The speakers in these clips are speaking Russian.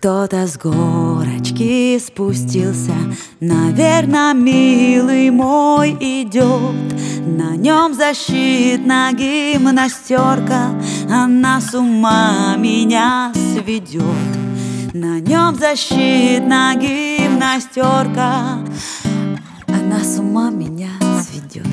Кто-то с горочки спустился, наверно, милый мой идет. На нем защитная гимнастерка, она с ума меня сведет. На нем защитная гимнастерка, она с ума меня сведет.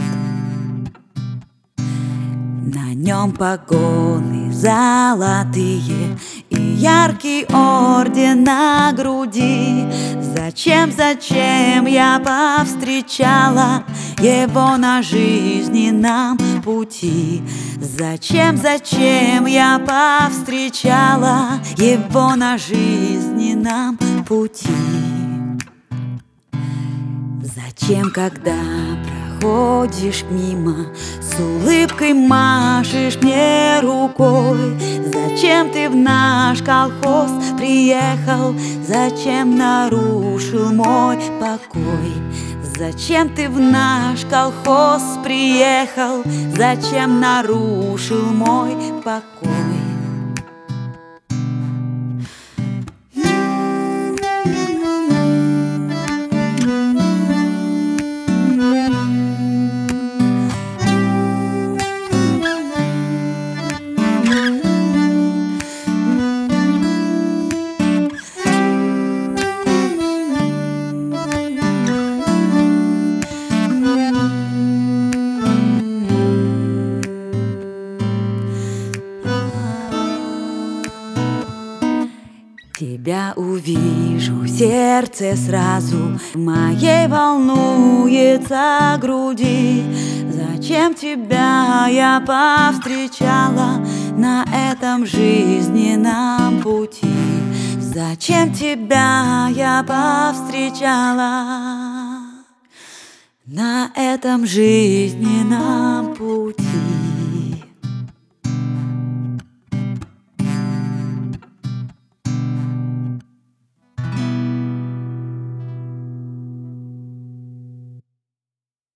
На нем погоны золотые и яркий орден на груди. Зачем я повстречала его на жизненном пути? Зачем я повстречала его на жизненном пути? Зачем, когда проходишь мимо, с улыбкой машешь мне рукой? Зачем ты в наш колхоз приехал? Зачем нарушил мой покой? Зачем ты в наш колхоз приехал? Зачем нарушил мой покой? Тебя увижу, сердце сразу в моей волнуется груди. Зачем тебя я повстречала на этом жизненном пути? Зачем тебя я повстречала на этом жизненном пути?